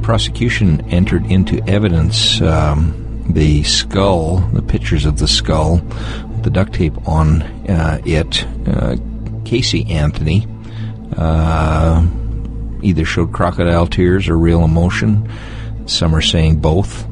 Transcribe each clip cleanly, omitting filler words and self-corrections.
prosecution entered into evidence the skull, the pictures of the skull, with the duct tape on it. Casey Anthony either showed crocodile tears or real emotion. Some are saying both.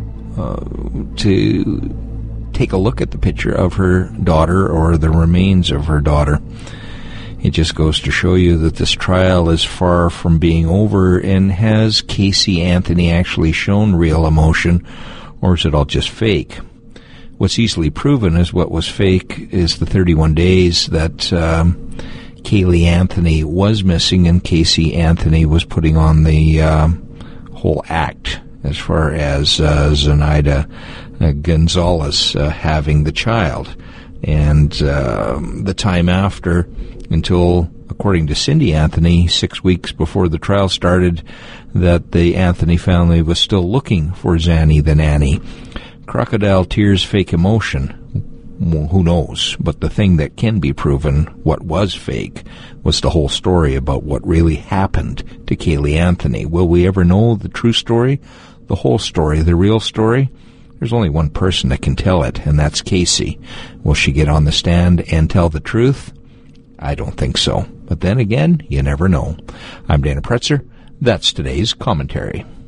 To take a look at the picture of her daughter or the remains of her daughter. It just goes to show you that this trial is far from being over. And has Casey Anthony actually shown real emotion, or is it all just fake? What's easily proven is what was fake is the 31 days that Caylee Anthony was missing, and Casey Anthony was putting on the whole act as far as Zenaida Gonzalez having the child. And the time after, until, according to Cindy Anthony, 6 weeks before the trial started, that the Anthony family was still looking for Zanny the nanny. Crocodile tears, fake emotion. Well, who knows? But the thing that can be proven, what was fake, was the whole story about what really happened to Caylee Anthony. Will we ever know the true story? The whole story, the real story? There's only one person that can tell it, and that's Casey. Will she get on the stand and tell the truth? I don't think so. But then again, you never know. I'm Dana Pretzer. That's today's commentary.